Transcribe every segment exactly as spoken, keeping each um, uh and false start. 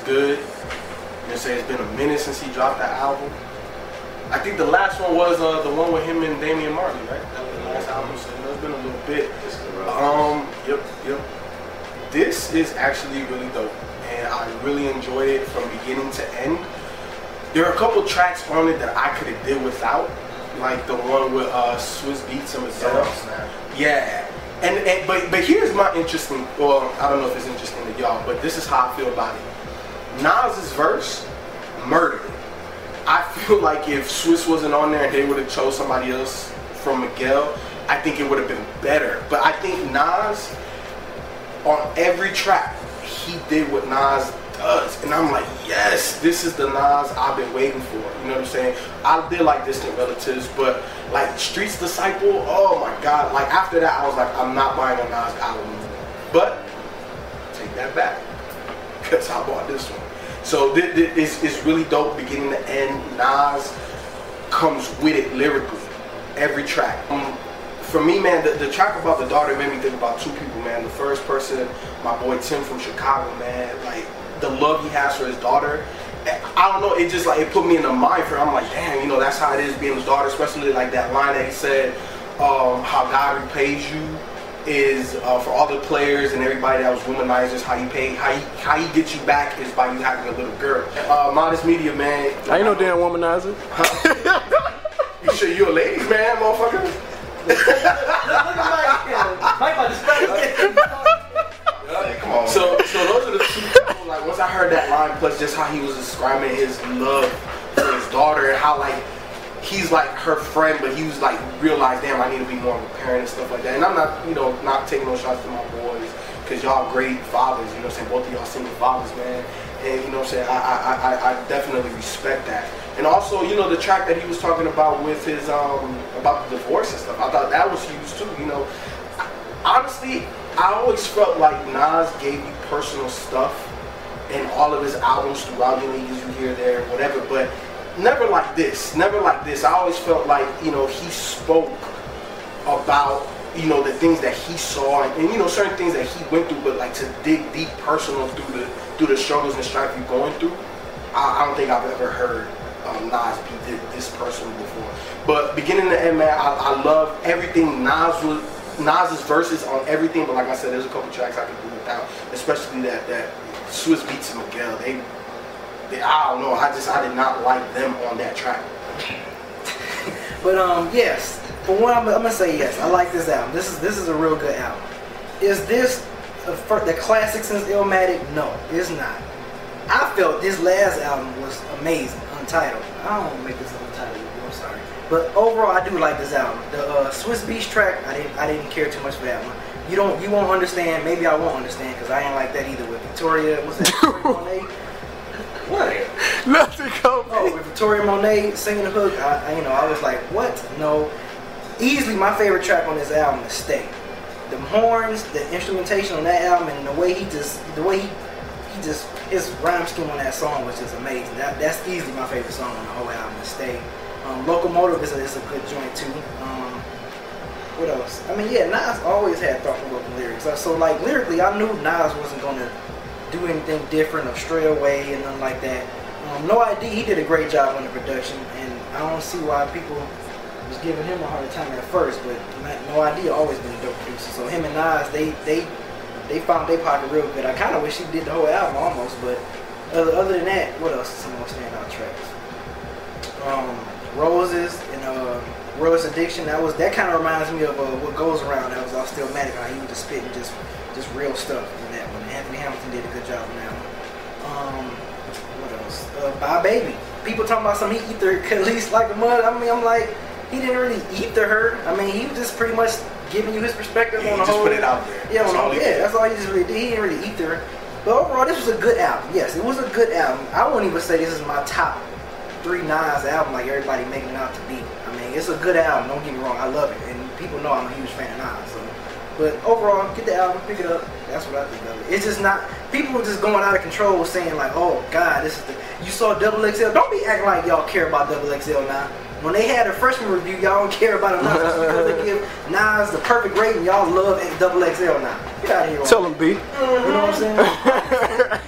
good. You know what I'm saying? It's been a minute since he dropped that album. I think the last one was uh, the one with him and Damian Marley, right? That was the last album, so it's been a little bit. Um, yep, yep. This is actually really dope, and I really enjoyed it from beginning to end. There are a couple tracks on it that I could have did without, like the one with uh, Swizz Beatz and Miguel. Yeah, and, and but but here's my interesting. Well, I don't know if it's interesting to y'all, but this is how I feel about it. Nas's verse murdered it. I feel like if Swizz wasn't on there and they would have chose somebody else from Miguel, I think it would have been better. But I think Nas, on every track, he did what Nas does. And I'm like, yes, this is the Nas I've been waiting for. You know what I'm saying? I did like Distant Relatives, but like Street's Disciple, oh my God. Like after that, I was like, I'm not buying a Nas album. But, take that back. Because I bought this one. So this, this is really dope beginning to end. Nas comes with it lyrically. Every track. Um, for me, man, the, the track about the daughter made me think about two people, man. The first person, my boy Tim from Chicago, man. Like, the love he has for his daughter, I don't know, it just like, it put me in the mind for him. I'm like, damn, you know, that's how it is being his daughter, especially like that line that he said, um, how God repays you is uh, for all the players and everybody that was womanizers, how you pay, how he, how he gets you back is by you having a little girl. Uh, Modest Media, man. I ain't no damn womanizer. Huh? You sure you a ladies man, motherfucker? Look at Mike. Mike, come on. So, so those are the two people. Like, once I heard that line, plus just how he was describing his love for his daughter and how like he's like her friend, but he was like realized, damn, I need to be more of a parent and stuff like that. And I'm not, you know, not taking no shots to my boys because y'all great fathers. You know what I'm saying? Both of y'all single fathers, man. And you know what I'm saying? I, I, I, I definitely respect that. And also, you know, the track that he was talking about with his um about the divorce and stuff. I thought that was huge too. You know, honestly, I always felt like Nas gave you personal stuff in all of his albums throughout. You know, you hear there, whatever, but never like this. Never like this. I always felt like, you know, he spoke about, you know, the things that he saw and, and you know, certain things that he went through, but like to dig deep personal through the through the struggles and strife you're going through. I, I don't think I've ever heard um, Nas be this personal before. But beginning to end, man, I, I love everything Nas was. Nas's verses on everything, but like I said, there's a couple tracks I could do without, especially that that Swizz Beatz and Miguel. They, they, I don't know. I just I did not like them on that track. But um, yes. For one, I'm, I'm gonna say yes. I like this album. This is this is a real good album. Is this a, the classic since Illmatic? No, it's not. I felt this last album was amazing. Untitled. I don't want to make this Untitled. I'm sorry. But overall, I do like this album. The uh, Swizz Beatz track, I didn't, I didn't care too much for that one. You don't, you won't understand. Maybe I won't understand because I ain't like that either. With Victoria, what's that? Victoria Monet. What? Nothing come. Oh, with Victoria Monet singing the hook, I, I, you know, I was like, what? No. Easily, my favorite track on this album is "Stay." The horns, the instrumentation on that album, and the way he just, the way he, he just, his rhyme scheme on that song was just amazing. That, that's easily my favorite song on the whole album is "Stay." Um, Locomotive is a, is a good joint too. Um, what else? I mean, yeah, Nas always had thought-provoking lyrics. So, so, like, lyrically, I knew Nas wasn't going to do anything different or stray away and nothing like that. Um, No I D, he did a great job on the production, and I don't see why people was giving him a hard time at first, but No I D always been a dope producer. So him and Nas, they they they found their pocket real good. I kind of wish he did the whole album almost, but other, other than that, what else is some more standout tracks? Um, Roses and uh, Rose Addiction. That was that kind of reminds me of uh, What Goes Around. That was all Stillmatic. How he was just spitting just just real stuff in that one. Anthony Hamilton did a good job on that one. Um, what else? Uh, Bye Baby. People talking about some he ether at least like a mud. I mean, I'm like, he didn't really ether her. I mean, he was just pretty much giving you his perspective yeah, on the just whole. Put it out there. Yeah, that's on all the, he yeah. did. That's all he just really did. He didn't really ether her. But overall, this was a good album. Yes, it was a good album. I won't even say this is my top three Nas album like everybody making it out to be. I mean, it's a good album, don't get me wrong, I love it, and people know I'm a huge fan of Nas, so. But overall, get the album, pick it up, that's what I think of it. It's just not, people were just going out of control saying like, oh God, this is the, you saw Double X L, don't be acting like y'all care about Double X L now. When they had a freshman review, y'all don't care about it now because they give Nas the perfect grade and y'all love Double X L now. Get out of here. Tell them, B. You know what I'm saying?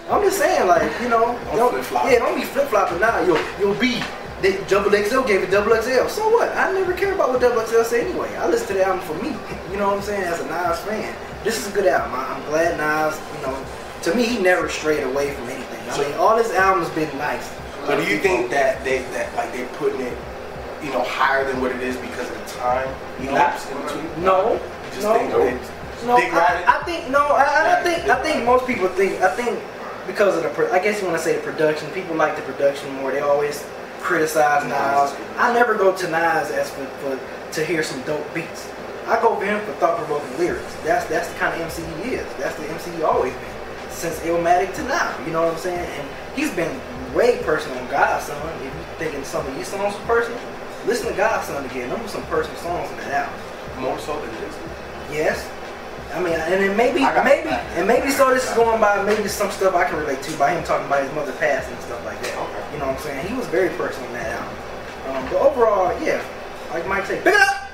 I'm just saying, like, you know, Don't don't, flip-flop. yeah, don't be flip flopping now. Yo, yo, B, they, Double X L gave it Double X L. So what? I never care about what Double X L say anyway. I listen to the album for me. You know what I'm saying? As a Nas fan, this is a good album. I, I'm glad Nas, you know, to me, he never strayed away from anything. I mean, all his albums been nice. But do you think that they that like they're putting it, you know, higher than what it is because of the time elapsed in between? No, You just no. think they No, dick riding? I, I think no. I, I Yeah, think dick I think most people think. I think because of the. pro- I guess you want to say the production. People like the production more. They always criticize Nas. I never go to Nas as for, for to hear some dope beats. I go for him for thought-provoking lyrics. That's that's the kind of M C he is. That's the M C he always been since Illmatic to now. You know what I'm saying? And he's been way personal on Godson. If you thinking some of these songs were personal, listen to Godson again. Those were some personal songs in that album. More so than this? Yes. I mean, and then maybe, I got maybe, that. and maybe so this is going by maybe some stuff I can relate to by him talking about his mother passing and stuff like that. Okay. You know what I'm saying? He was very personal in that album. Um, but overall, yeah, like Mike said, pick it up!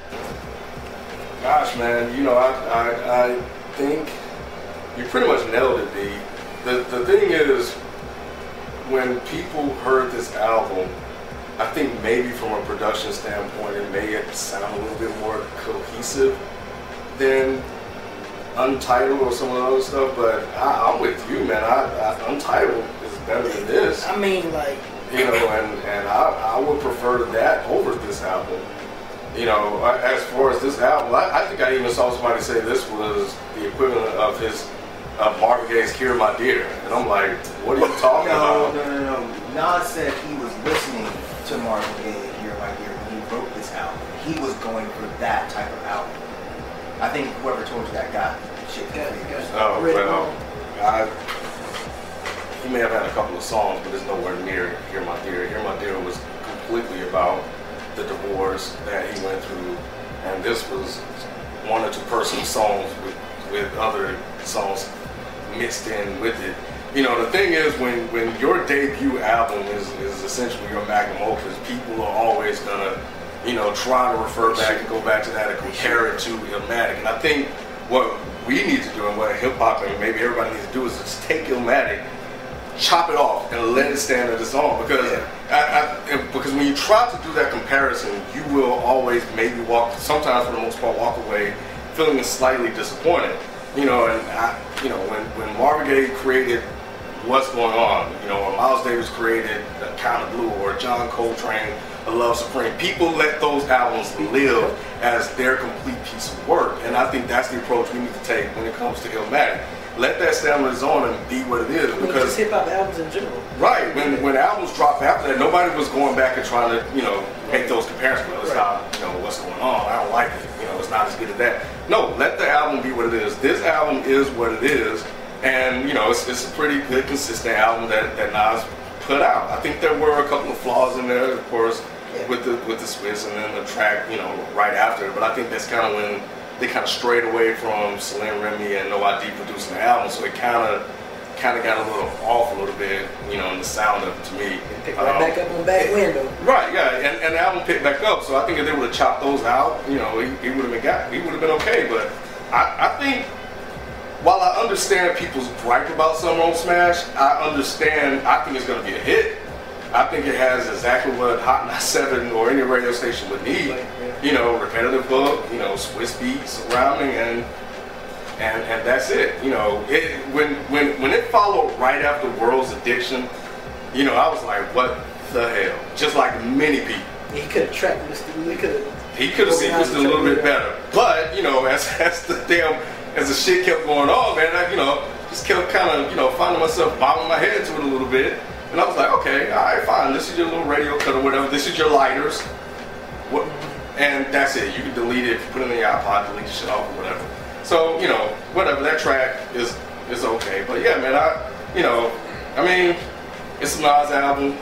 Gosh, man, you know, I, I, I think you pretty much nailed it, B. The, the thing is, when people heard this album, I think maybe from a production standpoint, it may sound a little bit more cohesive than Untitled or some of the other stuff, but I, I'm with you, man. I, I, Untitled is better than this, I mean, like, you know, and, and I, I would prefer that over this album. You know, as far as this album, I, I think I even saw somebody say this was the equivalent of his of Marvin Gaye's "Hear My Dear," and I'm like, what are you talking No, about? no, no, no. Nas said he was listening to Marvin Gaye and Hear My Dear when he wrote this album. He was going for that type of album. I think whoever told you that got shit confused. Oh Rick well, Roll. I, he may have had a couple of songs, but it's nowhere near "Hear My Dear." "Hear My Dear" was completely about the divorce that he went through, and this was one or two personal songs with with other songs mixed in with it. You know, the thing is, when when your debut album is, is essentially your magnum opus, people are always gonna, you know, try to refer back and go back to that and compare it to Illmatic. And I think what we need to do, and what hip hop and maybe everybody needs to do, is just take Illmatic, chop it off, and let it stand on its own. Because Yeah. I, I, because when you try to do that comparison, you will always maybe walk, sometimes for the most part, walk away feeling slightly disappointed. You know, and I, you know, when when Marvin Gaye created What's Going On, you know, or Miles Davis created The Kind of Blue, or John Coltrane, A Love Supreme, people let those albums live as their complete piece of work. And I think that's the approach we need to take when it comes to Illmatic. Let that stand on its own and be what it is. I mean, Because just hip hop albums in general. right, when when albums dropped after that, nobody was going back and trying to, you know, make those comparisons. Well, it's not, you know, what's going on. I don't like it. You know, it's not as good as that. No, let the album be what it is. This album is what it is, and you know, it's, it's a pretty good, consistent album that, that Nas put out. I think there were a couple of flaws in there, of course, Yeah. with the with the Swiss and then the track, you know, right after. But I think that's kind of when they kind of strayed away from Slim Remy and No I D producing the album, so it kind of kind of got a little off a little bit, you know, in the sound of it to me. Pick right Um, back up on back window. Right, yeah, and, and the album picked back up. So I think if they would have chopped those out, you know, he, he would have been got, he would have been okay. But I, I think while I understand people's gripe about Summer on Smash, I understand. I think it's going to be a hit. I think it has exactly what Hot ninety-seven or any radio station would need. You know, repetitive hook, you know, Swiss beats surrounding, and and and that's it. You know, it when when when it followed right after World's Addiction, you know, I was like, what the hell? Just like many people. He could have tracked this. He could have. He could have sequenced it a little bit better. But, you know, as, as the damn, as the shit kept going on, man, I, you know, just kept kind of, you know, finding myself bobbing my head to it a little bit. And I was like, okay, all right, fine. This is your little radio cut or whatever. This is your lighters. What? And that's it. You can delete it, put it in your iPod, delete the shit off or whatever. So, you know, whatever. That track is is okay. But yeah, man, I, you know, I mean, it's a Nas album.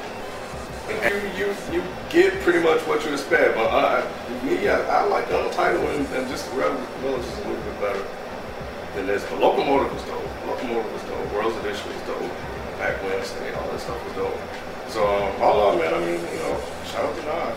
You, you you get pretty much what you expect, but uh, me, I, I like the Untitled and, and just the Rebel was just a little bit better than this. But Locomotive was dope. Locomotive was dope. World's Edition was dope. Back Wednesday, all that stuff was dope. So um, all in all, man, I mean, you know, shout out to Nas.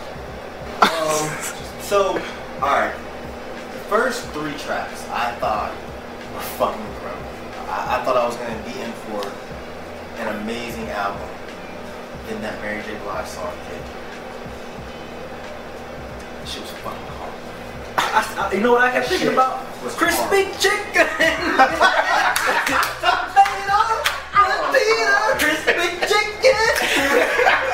Um, so, alright. The first three tracks I thought were fucking incredible. I, I thought I was going to be in for amazing album, then that Mary J. Blige song hit. Shit was fucking hard. I, I, you know what I kept thinking about? Was Crispy chicken. Crispy chicken.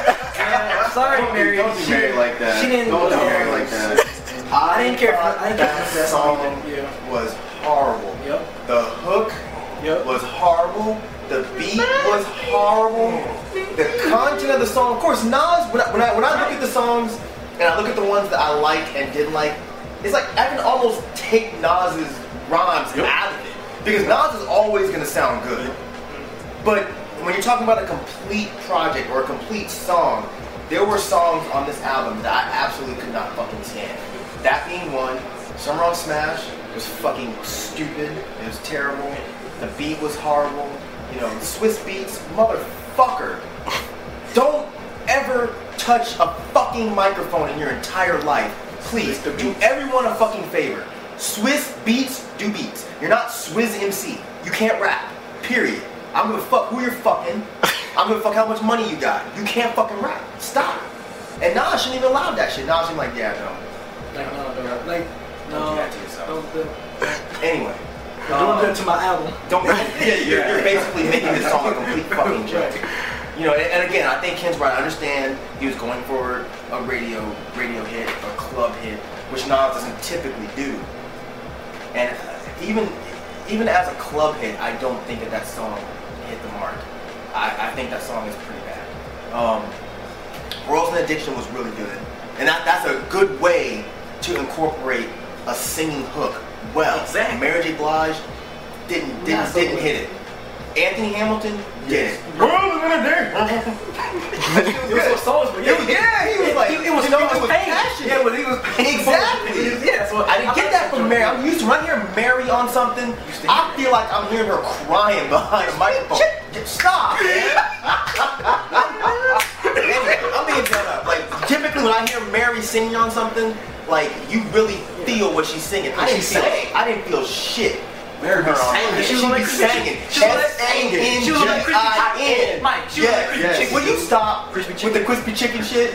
Sorry, Don't be- Mary. Don't be Mary like that. She didn't. Don't be no. Mary like that. I didn't care for- thought I didn't care that for that song song. Yeah. was horrible. Yep. The hook Yep. was horrible. The beat was horrible. The content of the song, of course, Nas. When I, when I when I look at the songs and I look at the ones that I like and didn't like, it's like I can almost take Nas's rhymes Yep. out of it because Nas is always gonna sound good. But when you're talking about a complete project or a complete song, there were songs on this album that I absolutely could not fucking stand. That being one, Summer on Smash was fucking stupid. It was terrible. The beat was horrible. You know, Swiss Beats, motherfucker. Don't ever touch a fucking microphone in your entire life. Please, do everyone a fucking favor. Swiss Beats do beats. You're not Swizz M C. You can't rap. Period. I'm gonna fuck who you're fucking. I'm gonna fuck how much money you got. You can't fucking rap. Stop. And Nas shouldn't even allow that shit. Nas should be like, yeah, no. Like no, no, like Don't no. do that to yourself. Don't do, Anyway. don't um, do it to my album. Don't make yeah, you're, you're basically making this song a complete fucking joke. You know, and, and again, I think Ken's right. I understand he was going for a radio radio hit, a club hit, which Nas doesn't typically do. And even even as a club hit, I don't think that that song hit the mark. I, I think that song is pretty bad. Um, Royals and Addiction was really good, and that, that's a good way to incorporate a singing hook. Well, Exactly. Mary J. Blige didn't Not didn't so didn't good. hit it. Anthony Hamilton did. Yes. Royals and Addiction. It was so songs, but It was- yeah, he was like, it, it was you know, it it was was pain. passionate. Yeah, but he was Exactly. Yeah, so I didn't get that from Mary. I'm used to when I hear Mary on something, to I hear feel like I'm hearing her crying behind a microphone. Stop, man. Anyway, I'm being done up. Like typically when I hear Mary singing on something, like you really feel what she's singing. I didn't She feel. sang. I didn't feel shit. Mary Her be on- singing. She She was be like singing. She was like singing. She was like crispy S A N G chicken. Mike, she was like crispy Yes, chicken. Will you stop Crispy with the crispy chicken shit?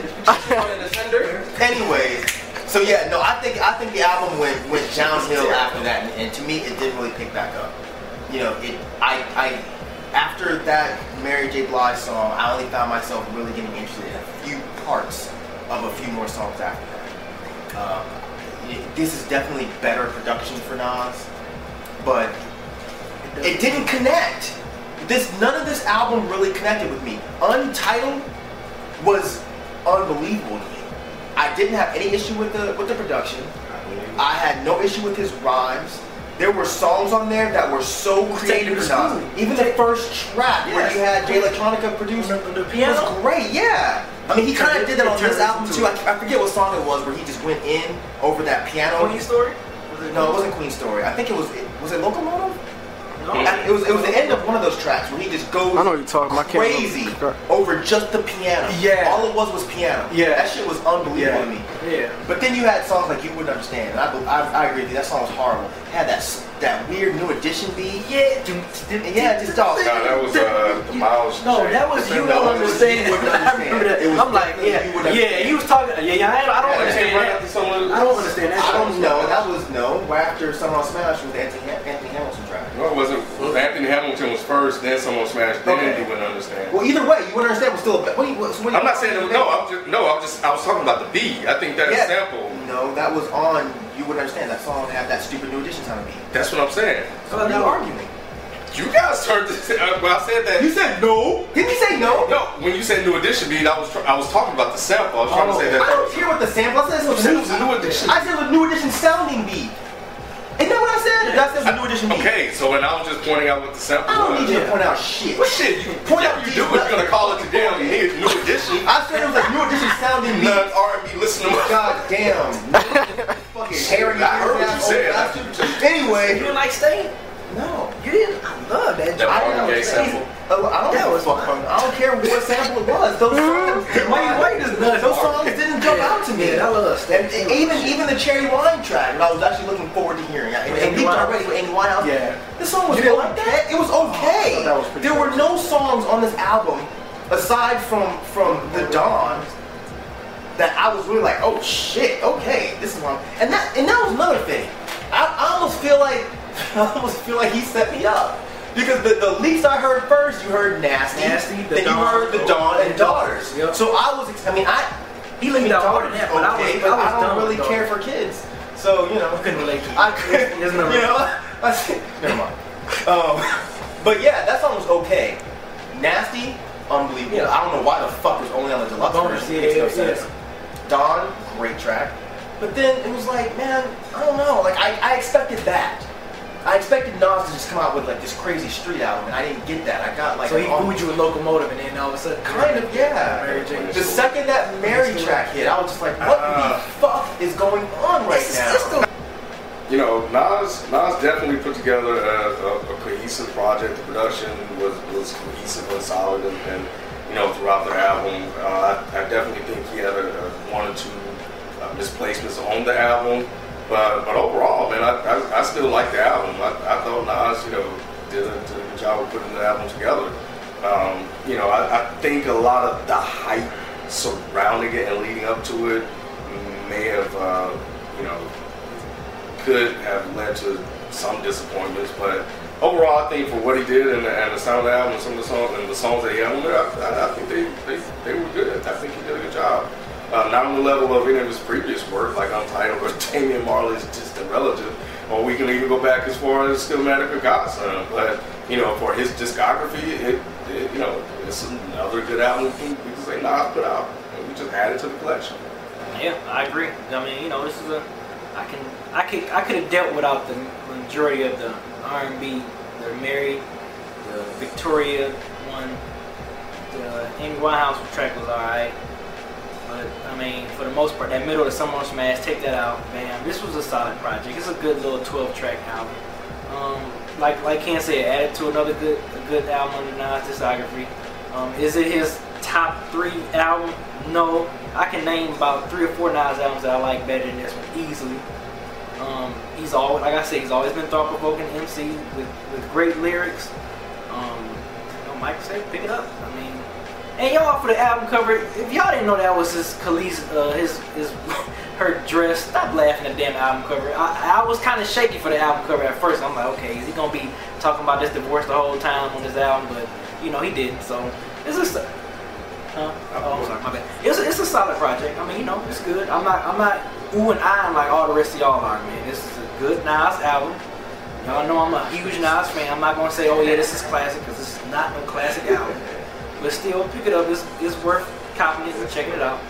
Anyways, so yeah, no, I think I think the album went went downhill after that, and, and to me, it didn't really pick back up. You know, it I I after that Mary J. Blige song, I only found myself really getting interested in a few parts of a few more songs after that. Um, it- this is definitely better production for Nas, but it didn't connect. This none of this album really connected with me. Untitled was unbelievable to me. I didn't have any issue with the with the production. I had no issue with his rhymes. There were songs on there that were so creative for Nas. Even the first track where Yes. you had Jay Electronica produce The- the was piano? great. Yeah. I mean, he kind of did that on It this turns album into too. I, it. I forget what song it was where he just went in over that piano. Queen Story? Was No, it wasn't Queen Story. I think it was. Was it Locomotive? No. I- It was. It was the end of one of those tracks where he just goes I know what you're talking about. I can't crazy remember. over just the piano. Yeah. All it was was piano. Yeah. That shit was unbelievable Yeah. to me. Yeah. But then you had songs like You Wouldn't Understand, and I, I, I agree with you. That song was horrible. It had that s- that weird New Edition beat. Yeah. And yeah, just all. No, that was uh, the Miles. No, shit. that was you No, don't it was understand. You Wouldn't I remember that. It was I'm like, definitely yeah, You Wouldn't yeah. Understand. He was talking. Yeah, yeah. I, I don't Yeah, understand right that. after some of the- I don't understand that. I don't song. know. That was no. Right after Summer on Smash was the Anthony, Anthony Hamilton track. No, it wasn't. Anthony Hamilton was first, then someone smashed, then Okay. you wouldn't understand. Well, either way, You Wouldn't Understand was still a. What do you, what, so what do you, I'm not saying that. No, I'm just no. I'm just. I was talking about the beat. I think that Yeah. sample. No, that was on You Wouldn't Understand. That song had that stupid New Edition sound beat. That's what I'm saying. So I'm not arguing. You guys turned. To, uh, well, I said that. You said no. Didn't you say no? No, when you said New Edition beat, I was tr- I was talking about the sample. I was trying to say that. I don't care what the sample. I said it was You a said it was a New Edition. I said it was a New Edition sounding beat. Isn't that what I said? That said it was a New Edition beat. Okay, so when I was just pointing out what the sample I don't was. need you to Yeah. point out shit. What shit? You Point out you these do is you're gonna call it the damn New Edition. I said it was a New Edition sounding beat. None R and B listening. God damn. Fucking hairy. I heard what you said. I asshole. did too. You Anyway. didn't like Stain? No. You didn't? I love that. That I Marvin know Gaye Stain. sample. Uh, I don't That give a was fuck. fine. I don't care what sample it was. Those songs, Why you- why you just nuts? those songs didn't jump out to me. Yeah, I love State. And, and even even the Cherry Wine track, that I was actually looking forward to hearing. And, and Amy already with Amy Winehouse. Yeah. This song was You didn't okay. like that? It was okay. Oh, that was pretty there good. were no songs on this album aside from from The Dawn that I was really like, oh shit, okay, this is one. And that and that was another thing. I, I almost feel like I almost feel like he set me up. Because the, the leaks I heard first, you heard Nasty, Nasty, The then Dawn, you heard The Dawn and Daughters. Yep. So I was, ex- I mean, I He let me I mean, down more than Daughters, that, but I was- okay, I but was I don't done with really care Daughters. for kids. So, you know. I couldn't relate to it. I could, There's no you know, I said, never mind. Um, but yeah, that song was okay. Nasty, unbelievable. Yeah. I don't know why the fuck was only on the deluxe Bonus, version. yeah, Makes no yeah, sense. Dawn, great track. But then it was like, man, I don't know. Like I, I expected that. I expected Nas to just come out with like this crazy street album, and I didn't get that. I got like So he an- booed you with Locomotive, and then all of a sudden, Kind of, yeah. Mary J. The second that Mary track hit, I was just like, what Uh, the fuck is going on right It's- now? it's the- You know, Nas Nas definitely put together a, a, a cohesive project. The production was, was cohesive and solid, and, and you know, throughout the album, uh, I, I definitely think he had a, a one or two uh, misplacements on the album. But but overall, man, I, I, I still like the album. I, I thought Nas, you know, did a, did a good job of putting the album together. Um, you know, I, I think a lot of the hype surrounding it and leading up to it may have, uh, you know, could have led to some disappointments. But overall, I think for what he did and the, and the sound of the album and some of the songs and the songs that he had on there, I, I think they, they, they were good. I think he did a good job. Uh, not on the level of any of his previous work, like Untitled or Damian Marley's Distant Relative, or we can even go back as far as Schematic or Godson. But, you know, for his discography, it, it, you know, it's another good album we can, we can say Nas put out. And we just added to the collection. Yeah, I agree. I mean, you know, this is a. I can, I could, I could have dealt without the majority of the R and B, the Mary, the Victoria one, the Amy Winehouse track was alright. But I mean, for the most part, that middle of the Summer Smash, take that out, bam. This was a solid project. It's a good little twelve track album. Um, like like Ken said, added to another good a good album on the Nas discography. Um, is it his top three album? No. I can name about three or four Nas albums that I like better than this one easily. Um, he's always, like I said, he's always been thought-provoking M C with, with great lyrics. Um, you know, Mike said, pick it up. I mean. And y'all, for the album cover, if y'all didn't know that was his Khalees, uh, his, his, her dress, stop laughing at the damn album cover. I, I was kind of shaky for the album cover at first. I'm like, okay, is he gonna be talking about this divorce the whole time on this album? But you know, he didn't. So it's just, uh, oh, I'm sorry, my bad. It's a, it's a solid project. I mean, you know, it's good. I'm not, I'm not ooh and ahhing like all the rest of y'all are, man. This is a good Nas album. Y'all know I'm a huge Nas fan. I'm not gonna say, oh yeah, this is classic, because this is not no classic album. But still, pick it up. It's, it's worth copying it and checking it out.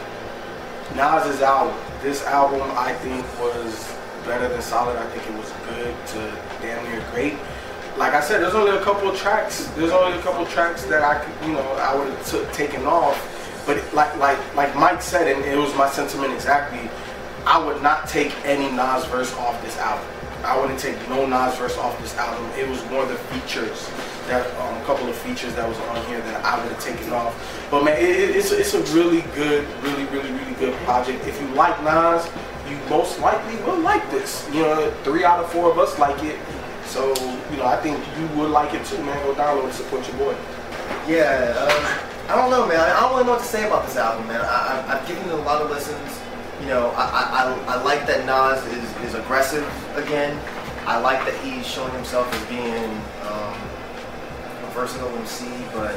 Nas's album. This album, I think, was better than solid. I think it was good to damn near great. Like I said, there's only a couple of tracks. There's only a couple of tracks that I could, you know, I would have took taken off. But like like like Mike said, and it was my sentiment exactly. I would not take any Nas verse off this album. I wouldn't take no Nas verse off this album. It was more the features, that um, a couple of features that was on here that I would have taken off. But man, it, it's it's a really good, really really really good project. If you like Nas, you most likely will like this. You know, three out of four of us like it. So you know, I think you would like it too, man. Go download and support your boy. Yeah, um, I don't know, man. I don't really know what to say about this album, man. I, I, I've given it a lot of listens. You know, I, I, I like that Nas is, is aggressive again. I like that he's showing himself as being um, a versatile M C, but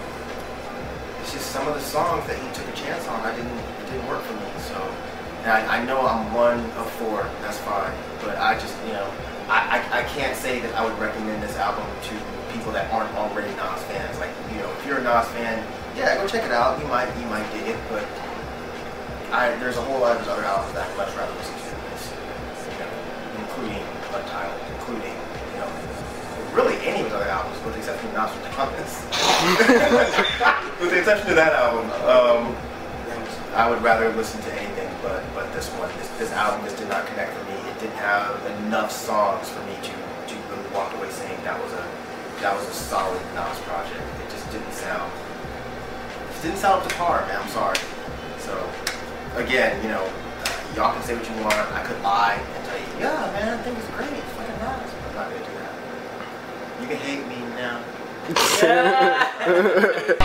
it's just some of the songs that he took a chance on. I didn't, it didn't work for me. So, and I, I know I'm one of four. That's fine, but I just, you know, I, I, I can't say that I would recommend this album to people that aren't already Nas fans. Like, you know, if you're a Nas fan, yeah, go check it out. You might, you might dig it, but I, there's a whole lot of his other albums that I'd much rather listen to than this, you know, including Untitled, including, you know, really any of his other albums, with the exception of Nostradamus. With the exception of that album, um, I would rather listen to anything but, but this one. This, this album just did not connect for me. It didn't have enough songs for me to, to really walk away saying that was a that was a solid Nas project. It just didn't sound, it didn't sound up to par, man. I'm sorry. So. Again, you know, y'all can say what you want. I could lie and tell you, yeah, man, I think it's great. It's fucking nice. I'm not gonna do that. You can hate me now.